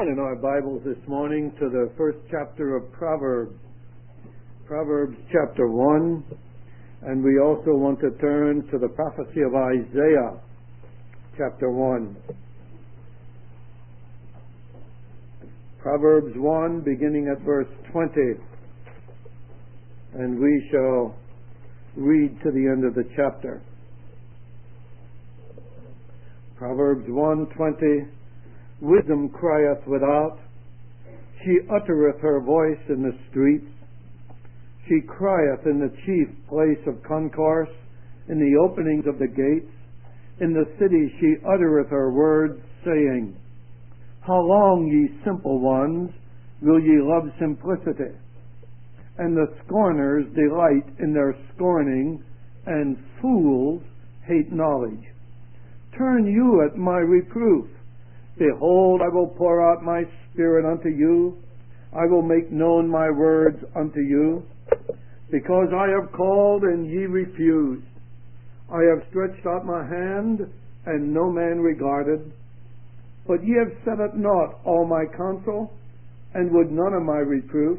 in our Bibles this morning to the first chapter of Proverbs. Proverbs chapter 1. And we also want to turn to the prophecy of Isaiah chapter 1. Proverbs 1, beginning at verse 20. And we shall read to the end of the chapter. Proverbs 1:20. Wisdom crieth without, she uttereth her voice in the streets. She crieth in the chief place of concourse, in the openings of the gates. In the city she uttereth her words, saying, How long, ye simple ones, will ye love simplicity? And the scorners delight in their scorning, and fools hate knowledge. Turn you at my reproof. Behold, I will pour out my spirit unto you. I will make known my words unto you. Because I have called, and ye refused. I have stretched out my hand, and no man regarded. But ye have set at naught all my counsel, and would none of my reproof.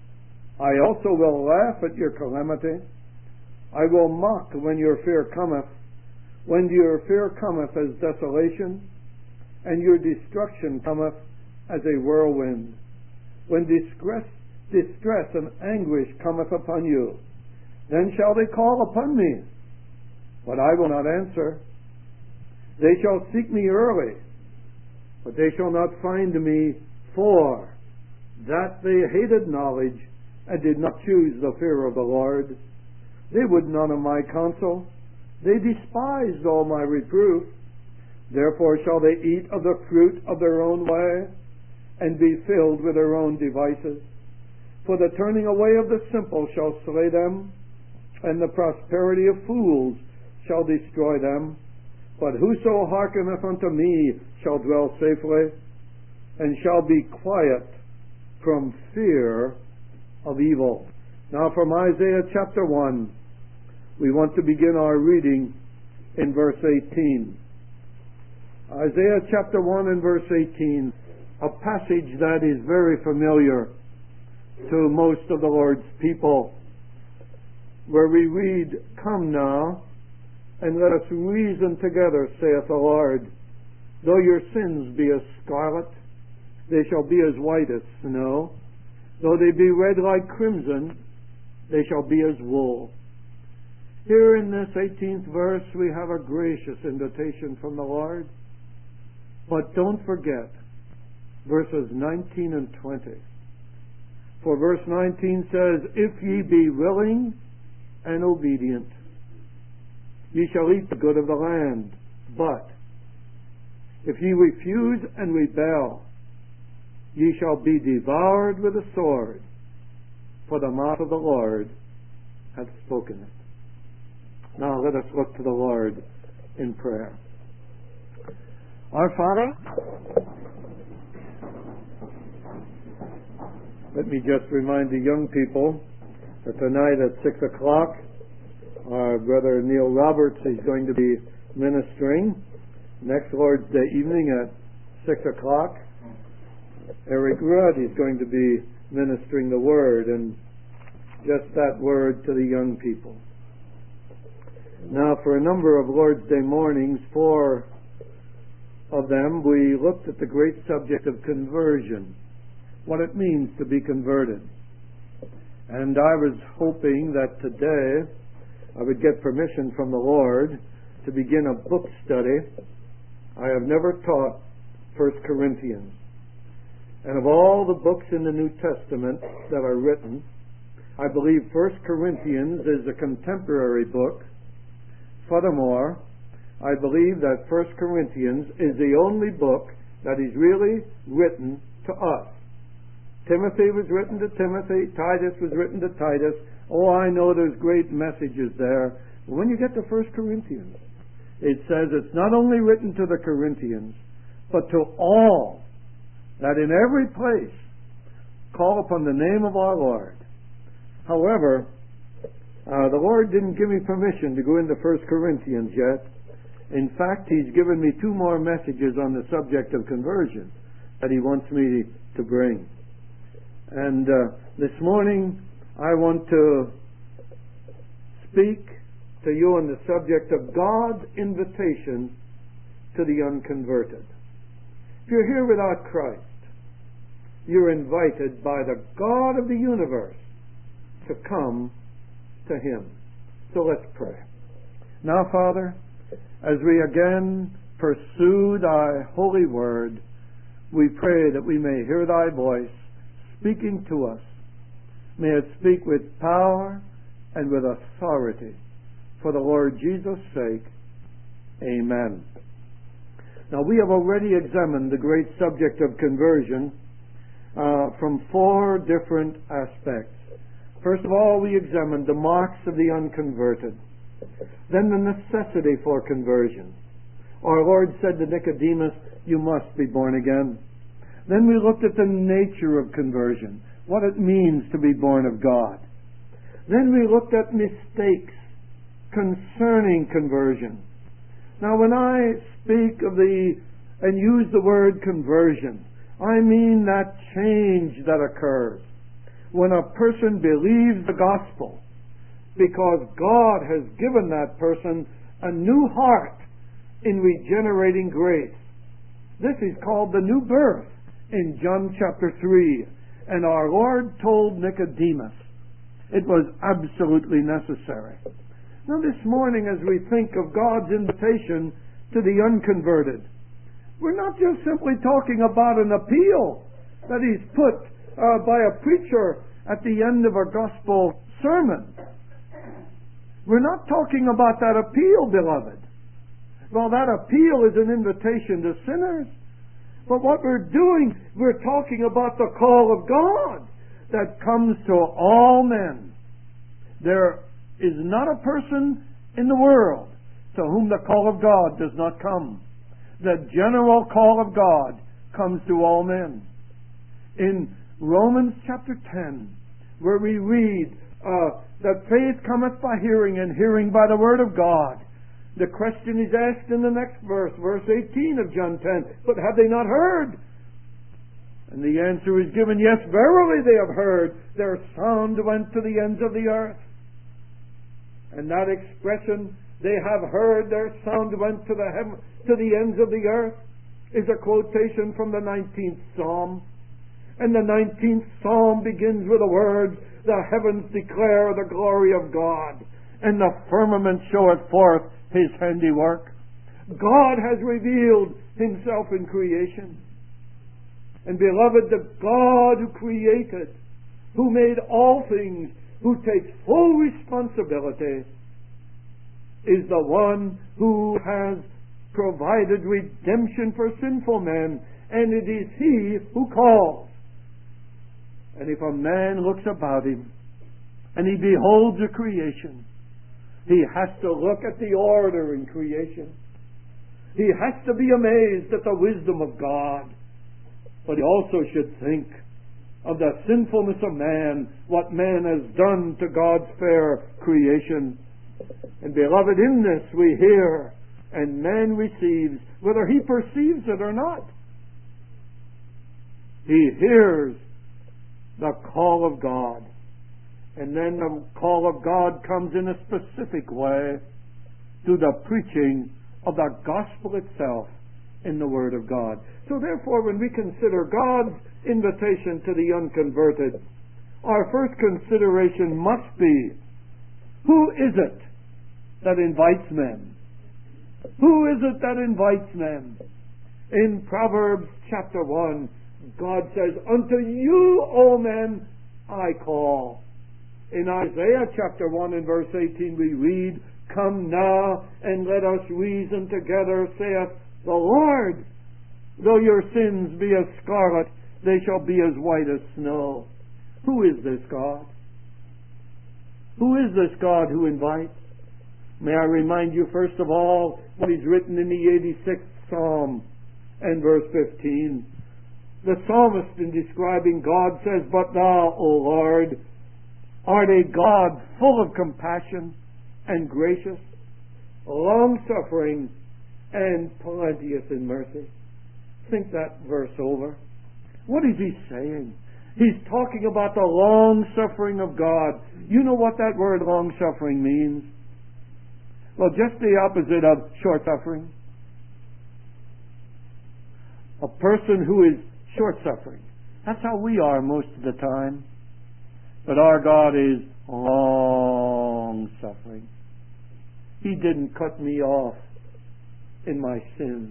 I also will laugh at your calamity. I will mock when your fear cometh. When your fear cometh as desolation, and your destruction cometh as a whirlwind. When distress and anguish cometh upon you, then shall they call upon me, but I will not answer. They shall seek me early, but they shall not find me, for that they hated knowledge, and did not choose the fear of the Lord. They would none of my counsel. They despised all my reproof. Therefore shall they eat of the fruit of their own way, and be filled with their own devices. For the turning away of the simple shall slay them, and the prosperity of fools shall destroy them. But whoso hearkeneth unto me shall dwell safely, and shall be quiet from fear of evil. Now from Isaiah chapter 1, we want to begin our reading in verse 18. Isaiah chapter 1 and verse 18, a passage that is very familiar to most of the Lord's people, where we read, Come now, and let us reason together, saith the Lord. Though your sins be as scarlet, they shall be as white as snow. Though they be red like crimson, they shall be as wool. Here in this 18th verse, we have a gracious invitation from the Lord. But don't forget verses 19 and 20. For verse 19 says, If ye be willing and obedient, ye shall eat the good of the land. But if ye refuse and rebel, ye shall be devoured with a sword, for the mouth of the Lord hath spoken it. Now let us look to the Lord in prayer. Our Father, let me just remind the young people that tonight at 6 o'clock, our brother Neil Roberts is going to be ministering. Next Lord's Day evening at 6 o'clock, Eric Rudd is going to be ministering the Word, and just that word to the young people. Now, for a number of Lord's Day mornings, 4 of them, we looked at the great subject of conversion, what it means to be converted. And I was hoping that today I would get permission from the Lord to begin a book study. I have never taught 1 Corinthians. And of all the books in the New Testament that are written, I believe 1 Corinthians is a contemporary book. Furthermore, I believe that 1 Corinthians is the only book that is really written to us. Timothy was written to Timothy. Titus was written to Titus. Oh, I know there's great messages there. But when you get to 1 Corinthians, it says it's not only written to the Corinthians, but to all that in every place call upon the name of our Lord. However, the Lord didn't give me permission to go into 1 Corinthians yet. In fact, He's given me 2 more messages on the subject of conversion. that He wants me to bring. And this morning I want to speak to you on the subject of God's invitation to the unconverted. If you're here without Christ, you're invited by the God of the universe to come to Him. So let's pray. Now, Father, as we again pursue Thy holy word, we pray that we may hear Thy voice speaking to us. May it speak with power and with authority. For the Lord Jesus' sake, amen. Now, we have already examined the great subject of conversion from four different aspects. First of all, we examined the marks of the unconverted. Then the necessity for conversion. Our Lord said to Nicodemus, "You must be born again." Then we looked at the nature of conversion, what it means to be born of God. Then we looked at mistakes concerning conversion. Now, when I speak of and use the word conversion, I mean that change that occurs when a person believes the gospel because God has given that person a new heart in regenerating grace. This is called the new birth in John chapter 3. And our Lord told Nicodemus it was absolutely necessary. Now, this morning, as we think of God's invitation to the unconverted, we're not just simply talking about an appeal that He's put by a preacher at the end of a gospel sermon. We're not talking about that appeal, beloved. Well, that appeal is an invitation to sinners. But what we're doing, we're talking about the call of God that comes to all men. There is not a person in the world to whom the call of God does not come. The general call of God comes to all men. In Romans chapter 10, where we read that faith cometh by hearing, and hearing by the word of God, the question is asked in the next verse, verse 18 of John 10, but have they not heard? And the answer is given, yes, verily they have heard. Their sound went to the ends of the earth. And that expression, they have heard, their sound went to the ends of the earth, is a quotation from the 19th Psalm. And the 19th Psalm begins with the words, the heavens declare the glory of God, and the firmament showeth forth His handiwork. God has revealed Himself in creation. And beloved, the God who created, who made all things, who takes full responsibility, is the one who has provided redemption for sinful men, and it is He who calls. And if a man looks about him and he beholds a creation, he has to look at the order in creation. He has to be amazed at the wisdom of God. But he also should think of the sinfulness of man, what man has done to God's fair creation. And beloved, in this we hear, and man receives, whether he perceives it or not. He hears the call of God. And then the call of God comes in a specific way through the preaching of the gospel itself in the Word of God. So therefore, when we consider God's invitation to the unconverted, our first consideration must be, who is it that invites men? Who is it that invites men? In Proverbs chapter 1, God says, unto you, O men, I call. In Isaiah chapter 1 and verse 18 we read, come now and let us reason together, saith the Lord. Though your sins be as scarlet, they shall be as white as snow. Who is this God? Who is this God who invites? May I remind you first of all what is written in the 86th Psalm and verse 15. The psalmist, in describing God, says, but thou, O Lord, art a God full of compassion and gracious, long-suffering, and plenteous in mercy. Think that verse over. What is he saying? He's talking about the long suffering of God. You know what that word long suffering means? Well, just the opposite of short suffering. A person who is short suffering. That's how we are most of the time. But our God is long suffering. He didn't cut me off in my sins.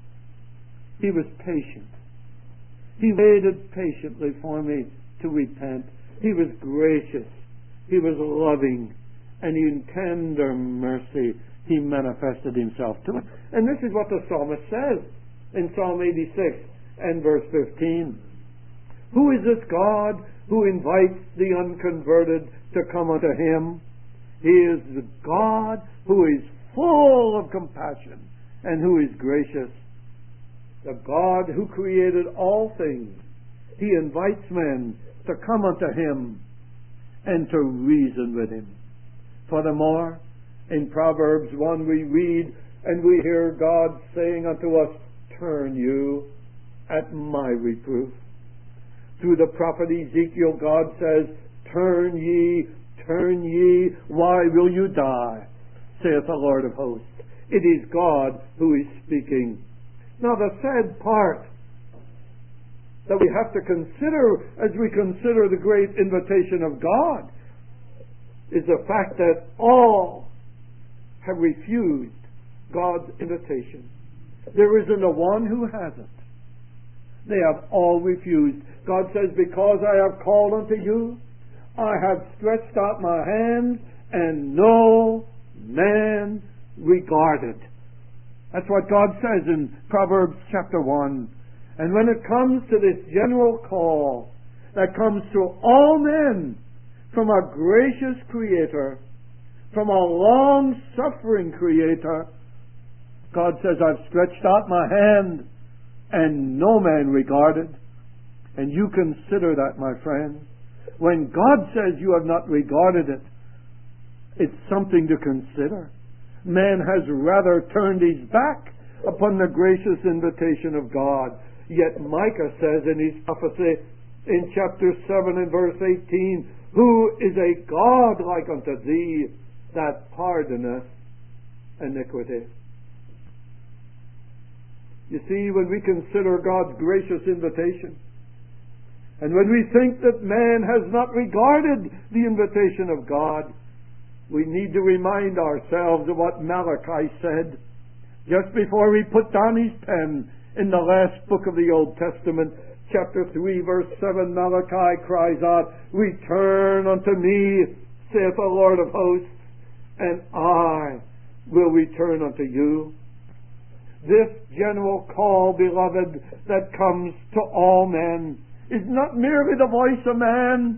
He was patient. He waited patiently for me to repent. He was gracious. He was loving. And in tender mercy, He manifested Himself to us. And this is what the psalmist says in Psalm 86 and verse 15. Who is this God who invites the unconverted to come unto Him? He is the God who is full of compassion and who is gracious. The God who created all things. He invites men to come unto Him and to reason with Him. Furthermore, in Proverbs 1 we read and we hear God saying unto us, turn you at my reproof. Through the prophet Ezekiel, God says, turn ye, why will you die? Saith the Lord of hosts. It is God who is speaking. Now the sad part that we have to consider as we consider the great invitation of God is the fact that all have refused God's invitation. There isn't a one who hasn't. They have all refused. God says, because I have called unto you, I have stretched out my hands, and no man regarded. That's what God says in Proverbs chapter 1. And when it comes to this general call that comes to all men from a gracious Creator, from a long-suffering Creator, God says, I've stretched out my hand and no man regarded. And you consider that, my friend. When God says you have not regarded it, it's something to consider. Man has rather turned his back upon the gracious invitation of God. Yet Micah says in his prophecy in chapter 7 and verse 18, who is a God like unto thee that pardoneth iniquity? You see, when we consider God's gracious invitation, and when we think that man has not regarded the invitation of God, we need to remind ourselves of what Malachi said just before he put down his pen in the last book of the Old Testament. Chapter 3, verse 7, Malachi cries out, return unto me, saith the Lord of hosts, and I will return unto you. This general call, beloved, that comes to all men is not merely the voice of man.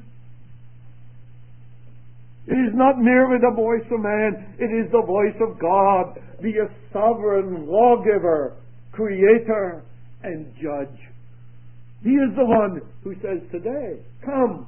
It is not merely the voice of man. It is the voice of God, the sovereign lawgiver, creator, and judge. He is the one who says today, come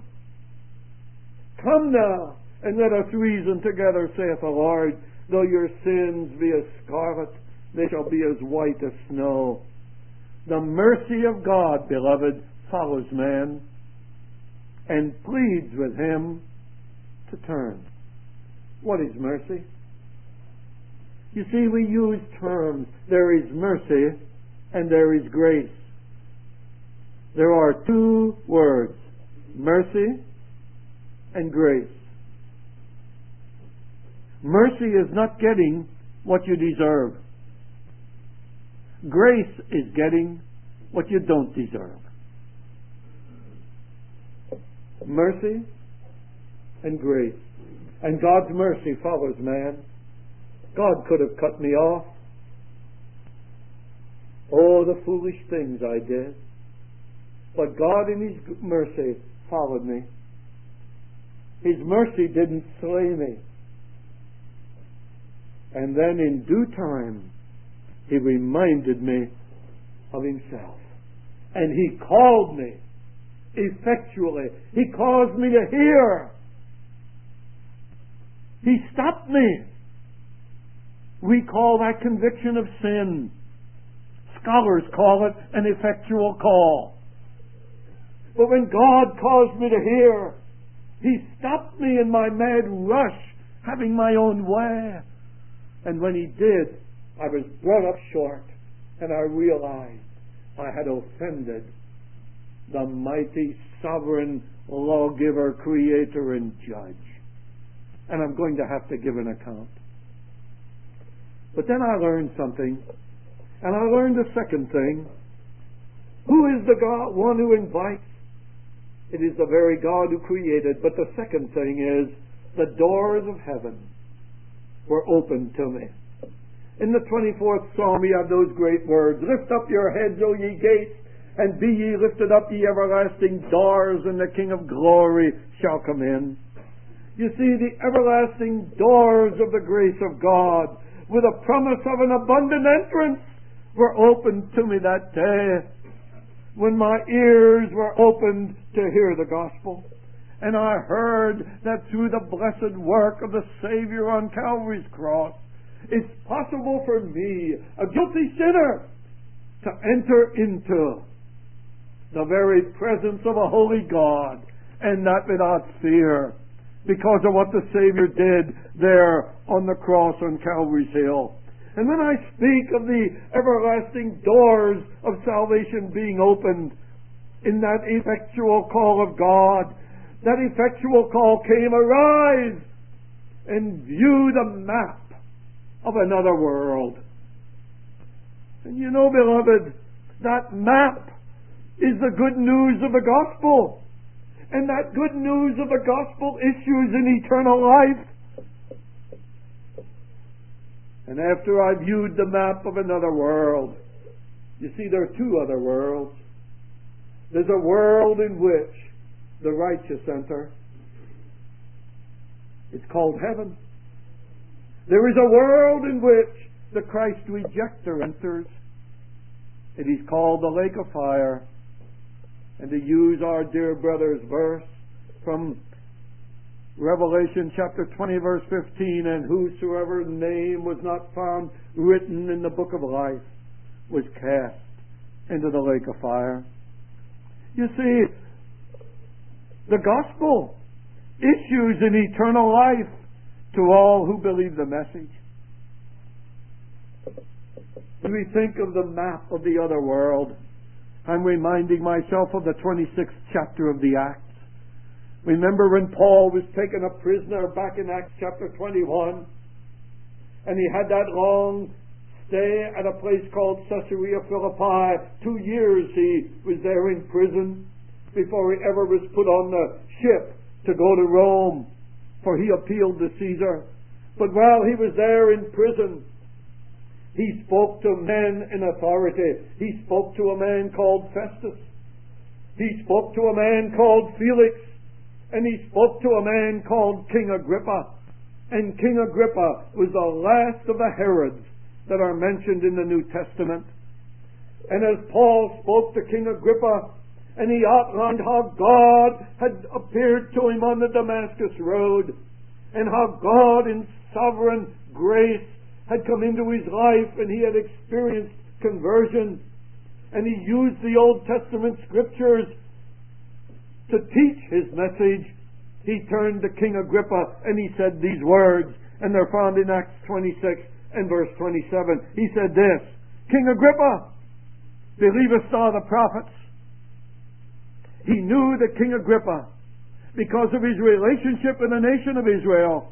now, and let us reason together, saith the Lord. Though your sins be as scarlet, they shall be as white as snow. The mercy of God, beloved, follows man and pleads with him to turn. What is mercy? You see, we use terms. There is mercy and there is grace. There are two words, mercy and grace. Mercy is not getting what you deserve. Grace is getting what you don't deserve. Mercy and grace. And God's mercy follows man. God could have cut me off. Oh, the foolish things I did. But God in His mercy followed me. His mercy didn't slay me. And then in due time, He reminded me of Himself. And He called me effectually. He caused me to hear. He stopped me. We call that conviction of sin. scholars call it an effectual call. But when God caused me to hear, He stopped me in my mad rush, having my own way. And when He did, I was brought up short, and I realized I had offended the mighty, sovereign lawgiver, creator, and judge. And I'm going to have to give an account. But then I learned something, and I learned a second thing. Who is the God, one who invites? It is the very God who created. But the second thing is, the doors of heaven were opened to me. In the 24th Psalm, we have those great words, "Lift up your heads, O ye gates, and be ye lifted up, ye everlasting doors, and the King of glory shall come in." You see, the everlasting doors of the grace of God, with a promise of an abundant entrance, were opened to me that day when my ears were opened to hear the gospel. And I heard that through the blessed work of the Savior on Calvary's cross, it's possible for me, a guilty sinner, to enter into the very presence of a holy God, and not without fear, because of what the Savior did there on the cross on Calvary's hill. And when I speak of the everlasting doors of salvation being opened in that effectual call of God, that effectual call came, "Arise and view the map of another world." And you know, beloved, that map is the good news of the gospel. And that good news of the gospel issues in eternal life. And after I viewed the map of another world, you see, there are two other worlds. There's a world in which the righteous enter. It's called heaven. There is a world in which the Christ rejecter enters. It is called the lake of fire. And to use our dear brother's verse from Revelation chapter 20 verse 15, "And whosoever's name was not found written in the book of life was cast into the lake of fire." You see, the gospel issues in eternal life to all who believe the message. When we think of the map of the other world, I'm reminding myself of the 26th chapter of the Acts. Remember when Paul was taken a prisoner back in Acts chapter 21, and he had that long stay at a place called Caesarea Philippi. 2 years he was there in prison before he ever was put on the ship to go to Rome, for he appealed to Caesar. But while he was there in prison, he spoke to men in authority. He spoke to a man called Festus. He spoke to a man called Felix. And he spoke to a man called King Agrippa. And King Agrippa was the last of the Herods that are mentioned in the New Testament. And as Paul spoke to King Agrippa, and he outlined how God had appeared to him on the Damascus road, and how God in sovereign grace had come into his life, and he had experienced conversion, and he used the Old Testament scriptures to teach his message, he turned to King Agrippa and he said these words, and they're found in Acts 26 and verse 27. He said this, "King Agrippa, believest thou the prophets?" He knew that King Agrippa, because of his relationship with the nation of Israel,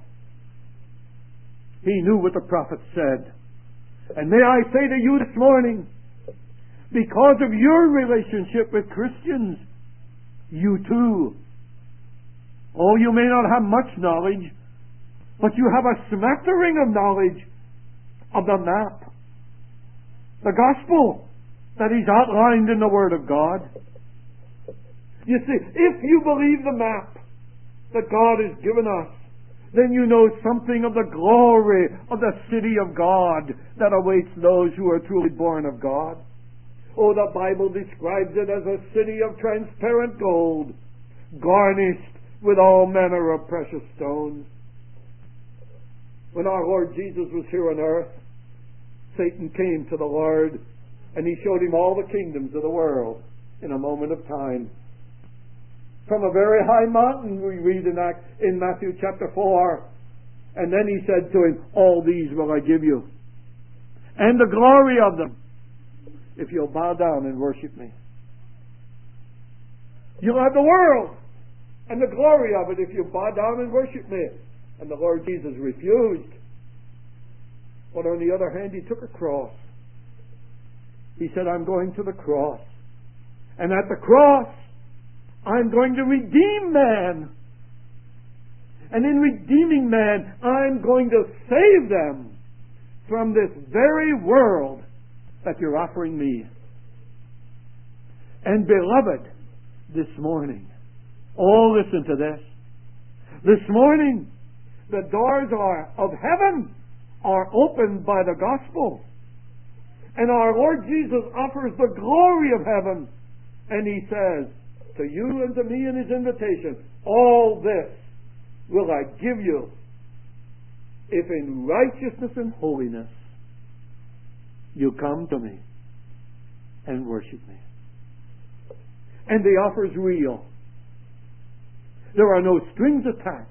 he knew what the prophets said. And may I say to you this morning, because of your relationship with Christians, you too, oh, you may not have much knowledge, but you have a smattering of knowledge of the map, the gospel that is outlined in the Word of God. You see, if you believe the map that God has given us, then you know something of the glory of the city of God that awaits those who are truly born of God. Oh, the Bible describes it as a city of transparent gold, garnished with all manner of precious stones. When our Lord Jesus was here on earth, Satan came to the Lord And He showed him all the kingdoms of the world in a moment of time. From a very high mountain, we read in Matthew chapter 4. And then He said to him, all these will I give you, and the glory of them, if you'll bow down and worship me. You'll have the world and the glory of it if you bow down and worship me. And the Lord Jesus refused. But on the other hand, He took a cross. He said, I'm going to the cross. And at the cross, I'm going to redeem man. And in redeeming man, I'm going to save them from this very world that you're offering me. And beloved, this morning, oh, listen to this. This morning, the doors of heaven are opened by the gospel. And our Lord Jesus offers the glory of heaven. And He says to you and to me in His invitation, all this will I give you if in righteousness and holiness you come to me and worship me. And the offer is real. There are no strings attached.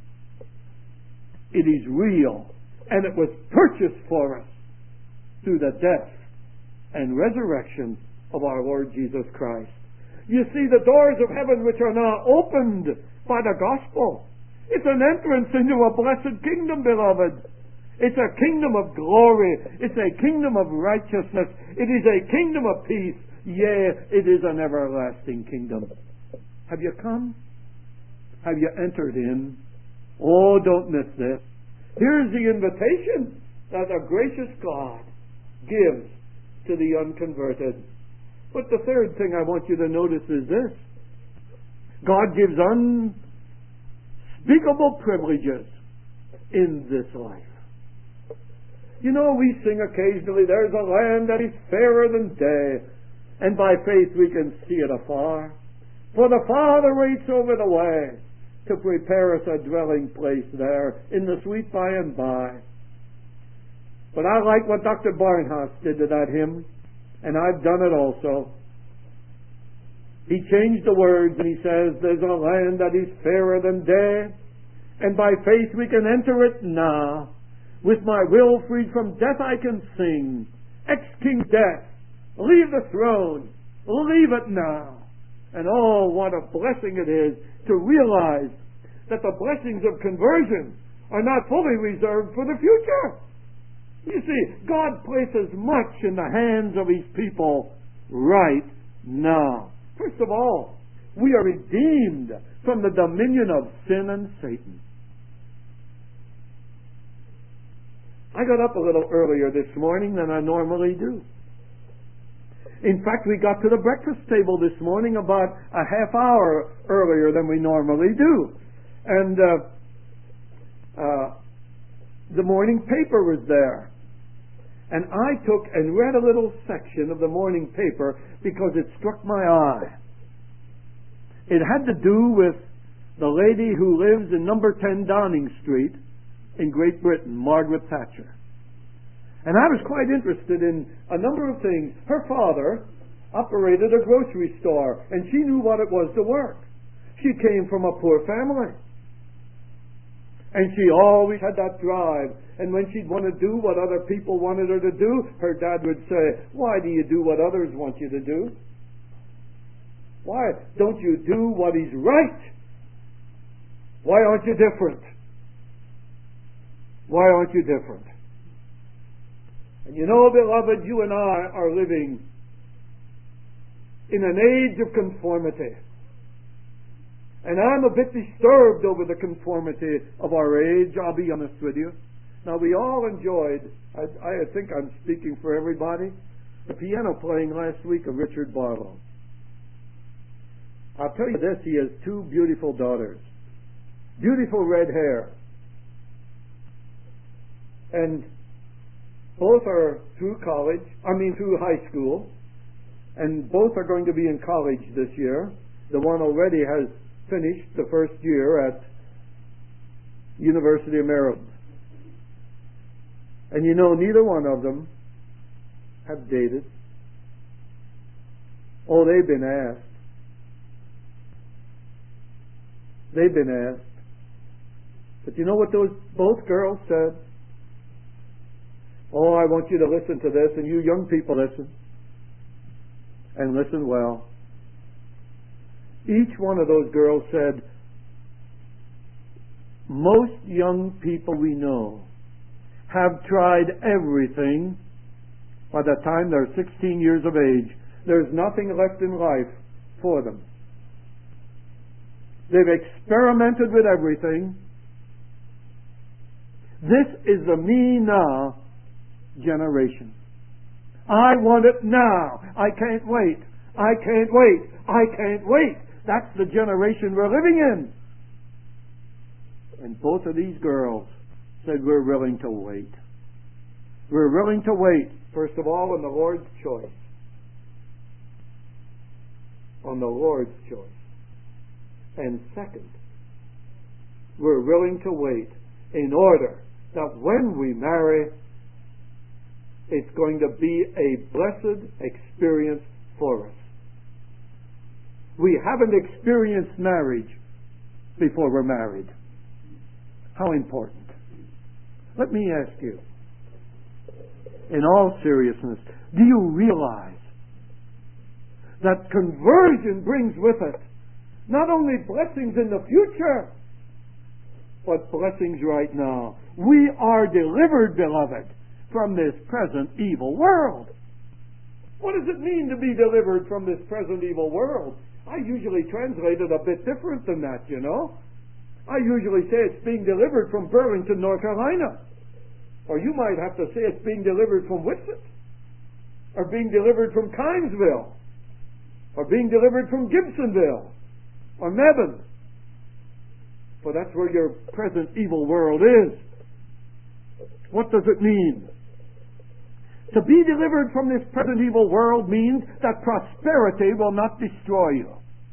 It is real. And it was purchased for us through the death and resurrection of our Lord Jesus Christ. You see, the doors of heaven which are now opened by the gospel, it's an entrance into a blessed kingdom, beloved. It's a kingdom of glory. It's a kingdom of righteousness. It is a kingdom of peace. Yea, it is an everlasting kingdom. Have you come? Have you entered in? Oh, don't miss this. Here's the invitation that a gracious God gives to the unconverted. But the third thing I want you to notice is this. God gives unspeakable privileges in this life. You know, we sing occasionally, there's a land that is fairer than day, and by faith we can see it afar. For the Father waits over the way to prepare us a dwelling place there in the sweet by and by. But I like what Dr. Barnhouse did to that hymn, and I've done it also. He changed the words and he says, there's a land that is fairer than day, and by faith we can enter it now. With my will freed from death I can sing, ex-King Death, leave the throne, leave it now. And oh, what a blessing it is to realize that the blessings of conversion are not fully reserved for the future. You see, God places much in the hands of His people right now. First of all, we are redeemed from the dominion of sin and Satan. I got up a little earlier this morning than I normally do. In fact, we got to the breakfast table this morning about a half hour earlier than we normally do. And the morning paper was there. And I took and read a little section of the morning paper because it struck my eye. It had to do with the lady who lives in number 10 Downing Street in Great Britain, Margaret Thatcher. And I was quite interested in a number of things. Her father operated a grocery store, and she knew what it was to work. She came from a poor family. And she always had that drive. And when she'd want to do what other people wanted her to do, her dad would say, why do you do what others want you to do? Why don't you do what is right? Why aren't you different? Why aren't you different? And you know, beloved, you and I are living in an age of conformity. And I'm a bit disturbed over the conformity of our age, I'll be honest with you. Now, we all enjoyed, I think I'm speaking for everybody, the piano playing last week of Richard Barlow. I'll tell you this, he has two beautiful daughters. Beautiful red hair. And both are through through high school. And both are going to be in college this year. The one already has finished the first year at University of Maryland. And you know, neither one of them have dated. Oh, they've been asked. They've been asked. But you know what those both girls said? Oh, I want you to listen to this, and you young people listen. And listen well. Each one of those girls said, most young people we know have tried everything by the time they're 16 years of age. There's nothing left in life for them. They've experimented with everything. This is the me now generation. I want it now. I can't wait. I can't wait. I can't wait. That's the generation we're living in. And both of these girls said, we're willing to wait. We're willing to wait, first of all, on the Lord's choice. On the Lord's choice. And second, we're willing to wait in order that when we marry, it's going to be a blessed experience for us. We haven't experienced marriage before we're married. How important. Let me ask you, in all seriousness, do you realize that conversion brings with it not only blessings in the future, but blessings right now? We are delivered, beloved, from this present evil world. What does it mean to be delivered from this present evil world? I usually translate it a bit different than that, you know. I usually say it's being delivered from Burlington, North Carolina. Or you might have to say it's being delivered from Whitsett. Or being delivered from Kinesville. Or being delivered from Gibsonville. Or Mebane. For that's where your present evil world is. What does it mean? To be delivered from this present evil world means that prosperity will not destroy you.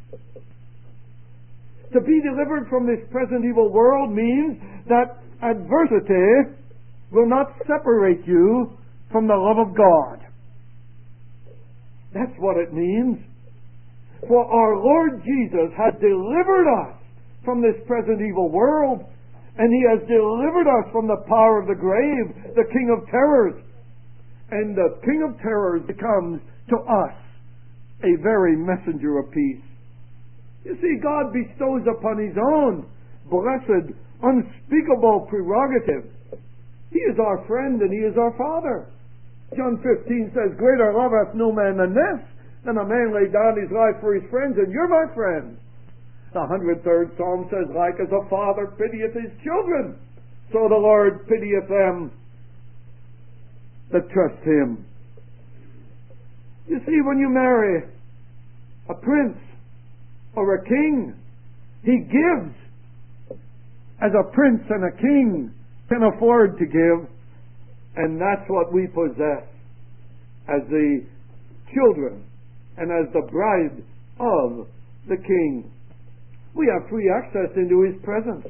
To be delivered from this present evil world means that adversity will not separate you from the love of God. That's what it means. For our Lord Jesus has delivered us from this present evil world, and He has delivered us from the power of the grave, the King of terrors. And the King of terrors becomes to us a very messenger of peace. You see, God bestows upon His own blessed, unspeakable prerogative. He is our friend and He is our Father. John 15 says, greater love hath no man than this, than a man lay down his life for his friends, and you're my friend. The 103rd Psalm says, like as a father pitieth his children, so the Lord pitieth them that trust Him. You see, when you marry a prince or a king, he gives as a prince and a king can afford to give, and that's what we possess as the children and as the bride of the King. We have free access into His presence.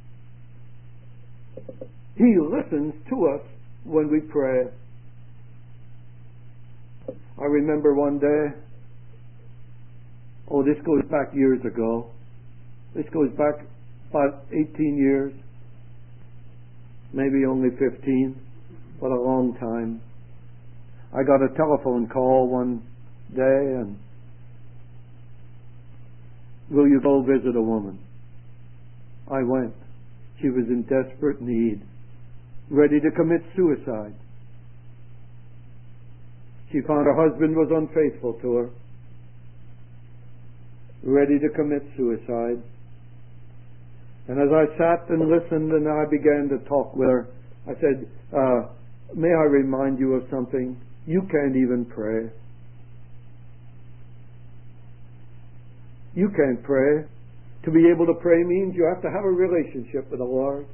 He listens to us when we pray. I remember one day, this goes back years ago. This goes back about 18 years, maybe only 15, but a long time. I got a telephone call one day, and will you go visit a woman? I went. She was in desperate need, ready to commit suicide. She found her husband was unfaithful to her, ready to commit suicide. And as I sat and listened and I began to talk with her, I said, may I remind you of something? You can't even pray. You can't pray. To be able to pray means you have to have a relationship with the Lord.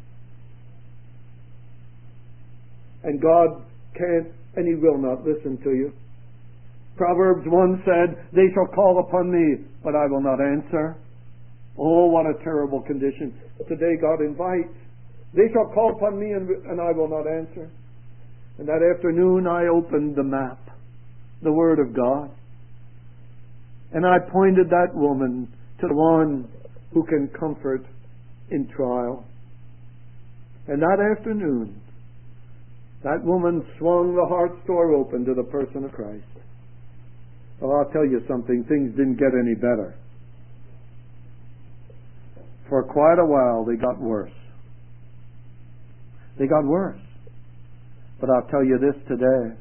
And God can't and He will not listen to you. Proverbs 1 said, they shall call upon me, but I will not answer. Oh, what a terrible condition. Today God invites. They shall call upon me and I will not answer. And that afternoon I opened the map, the Word of God. And I pointed that woman to the one who can comfort in trial. And that afternoon, that woman swung the heart's door open to the person of Christ. Well, I'll tell you something, things didn't get any better. For quite a while they got worse. They got worse. But I'll tell you this today.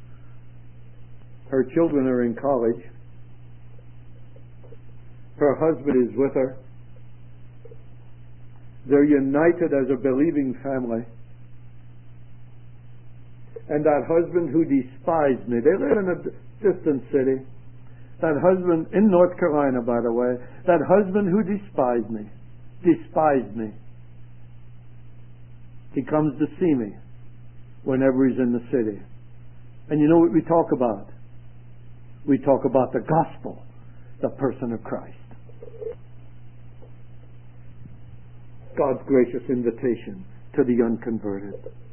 Her children are in college. Her husband is with her. They're united as a believing family. And that husband who despised me, they live in a distant city. That husband, in North Carolina by the way, that husband who despised me, he comes to see me whenever he's in the city. And you know what we talk about? We talk about the gospel, the person of Christ. God's gracious invitation to the unconverted.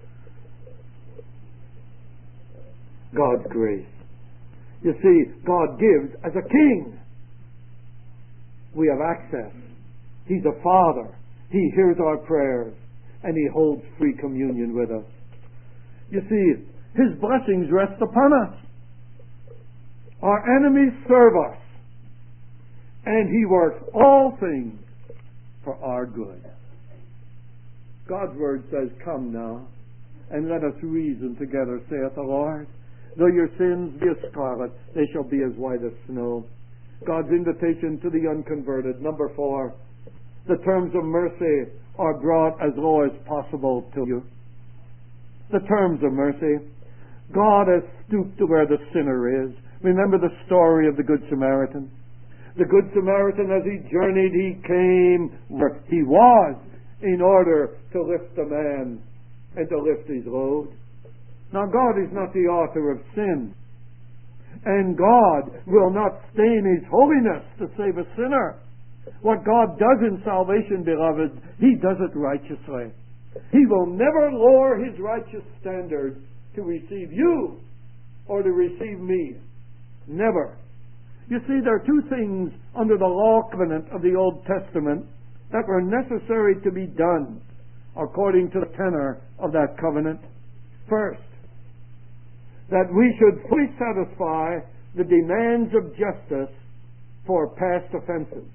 God's grace. You see, God gives as a king. We have access. He's a father. He hears our prayers and he holds free communion with us. You see, his blessings rest upon us. Our enemies serve us. And he works all things for our good. God's word says, "Come now, and let us reason together, saith the Lord. Though your sins be as scarlet, they shall be as white as snow." God's invitation to the unconverted. Number 4, the terms of mercy are brought as low as possible to you. The terms of mercy. God has stooped to where the sinner is. Remember the story of the Good Samaritan. The Good Samaritan, as he journeyed, he came where he was in order to lift a man and to lift his load. Now, God is not the author of sin. And God will not stain his holiness to save a sinner. What God does in salvation, beloved, he does it righteously. He will never lower his righteous standard to receive you or to receive me. Never. You see, there are two things under the law covenant of the Old Testament that were necessary to be done according to the tenor of that covenant. First, that we should fully satisfy the demands of justice for past offenses.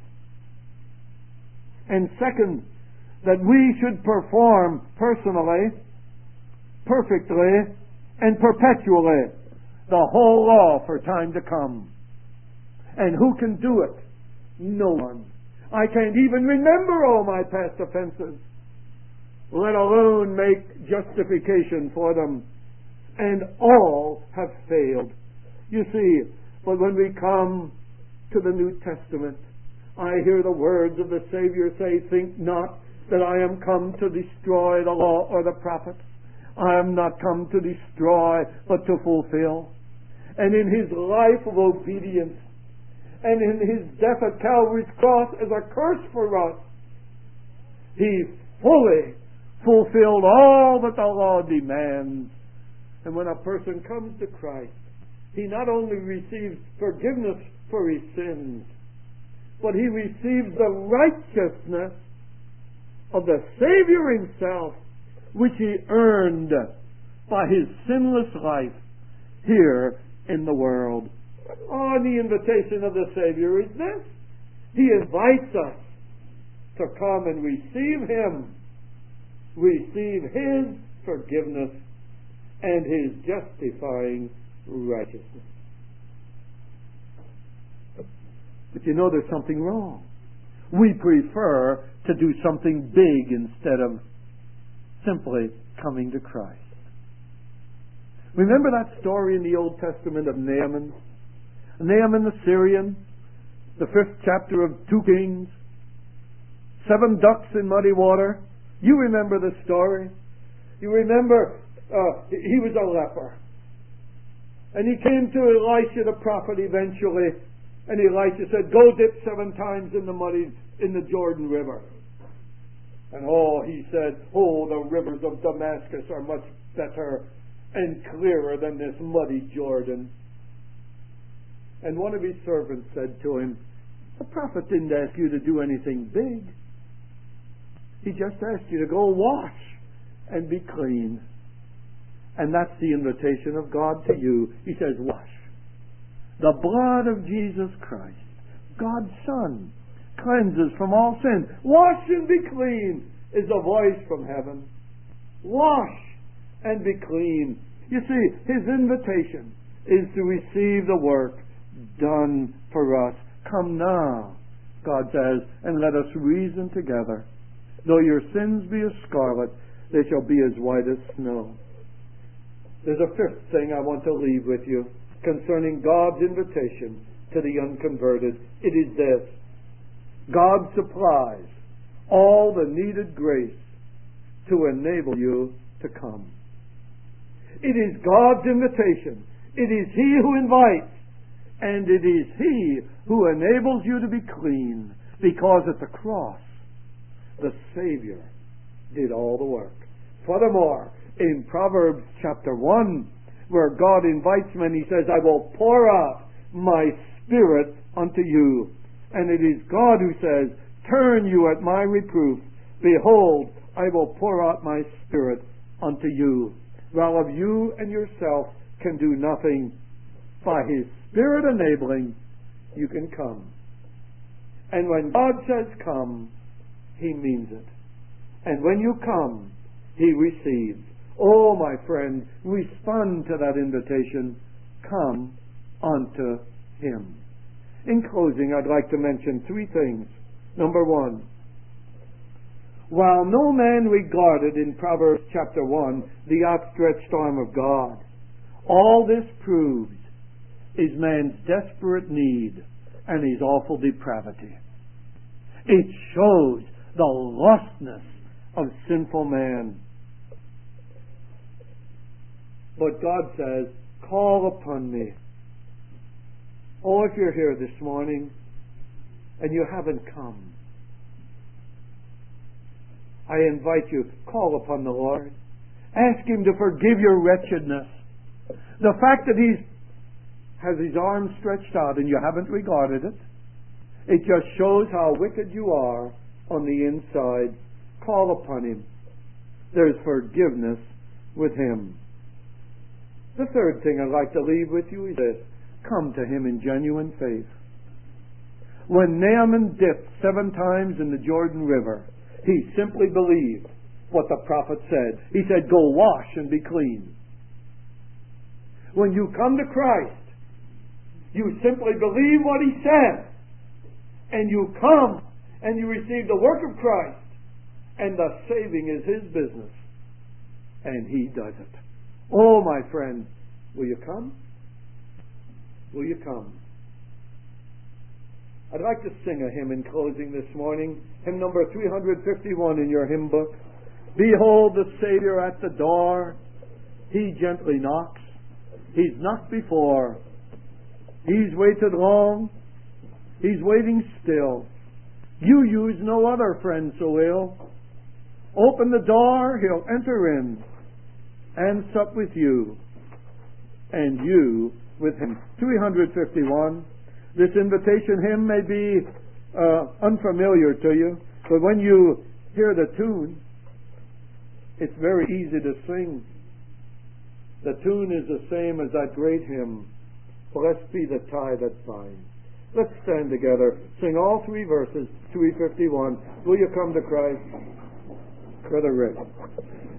And second, that we should perform personally, perfectly, and perpetually the whole law for time to come. And who can do it? No one. I can't even remember all my past offenses, let alone make justification for them. And all have failed. You see, but when we come to the New Testament, I hear the words of the Savior say, "Think not that I am come to destroy the law or the prophets. I am not come to destroy, but to fulfill." And in his life of obedience, and in his death at Calvary's cross as a curse for us, he fully fulfilled all that the law demands. And when a person comes to Christ, he not only receives forgiveness for his sins, but he receives the righteousness of the Savior himself, which he earned by his sinless life here in the world. Oh, and the invitation of the Savior is this. He invites us to come and receive him, receive his forgiveness and his justifying righteousness. But you know, there's something wrong. We prefer to do something big instead of simply coming to Christ. Remember that story in the Old Testament of Naaman? Naaman the Syrian, the 5th chapter of 2 Kings, 7 ducks in muddy water. You remember the story. You remember he was a leper. And he came to Elisha the prophet eventually, and Elisha said, "Go dip 7 times in the Jordan River." And he said, the rivers of Damascus are much better and clearer than this muddy Jordan. And one of his servants said to him, the prophet didn't ask you to do anything big. He just asked you to go wash and be clean. And that's the invitation of God to you. He says, wash. The blood of Jesus Christ, God's Son, cleanses from all sin. Wash and be clean is a voice from heaven. Wash and be clean. You see, his invitation is to receive the work done for us. Come now, God says, and let us reason together. Though your sins be as scarlet, they shall be as white as snow. There's a fifth thing I want to leave with you concerning God's invitation to the unconverted. It is this: God supplies all the needed grace to enable you to come. It is God's invitation. It is He who invites, and it is He who enables you to be clean, because at the cross the Savior did all the work. Furthermore, in Proverbs chapter 1, where God invites men, He says, I will pour out my Spirit unto you. And it is God who says, turn you at my reproof. Behold, I will pour out my Spirit unto you. While of you and yourself can do nothing, by His Spirit enabling, you can come. And when God says come, He means it. And when you come, He receives. Oh, my friend, respond to that invitation. Come unto Him. In closing, I'd like to mention three things. Number one, while no man regarded in Proverbs chapter 1 the outstretched arm of God, all this proves is man's desperate need and his awful depravity. It shows the lostness of sinful man. But God says, call upon me. Oh, if you're here this morning and you haven't come, I invite you, call upon the Lord. Ask Him to forgive your wretchedness. The fact that He has His arms stretched out and you haven't regarded it, it just shows how wicked you are on the inside. Call upon Him. There's forgiveness with Him. The third thing I'd like to leave with you is this: come to Him in genuine faith. When Naaman dipped 7 times in the Jordan River, he simply believed what the prophet said. He said, go wash and be clean. When you come to Christ, you simply believe what He said, and you come and you receive the work of Christ, and the saving is His business, and He does it. Oh, my friend, will you come? Will you come? I'd like to sing a hymn in closing this morning. Hymn number 351 in your hymn book. Behold the Savior at the door. He gently knocks. He's knocked before. He's waited long. He's waiting still. You use no other friend so ill. Open the door, He'll enter in and sup with you, and you with Him. 351. This invitation hymn may be unfamiliar to you, but when you hear the tune, it's very easy to sing. The tune is the same as that great hymn, Blessed be the tie that binds. Let's stand together, sing all 3 verses, 351. Will you come to Christ? Brother Rick.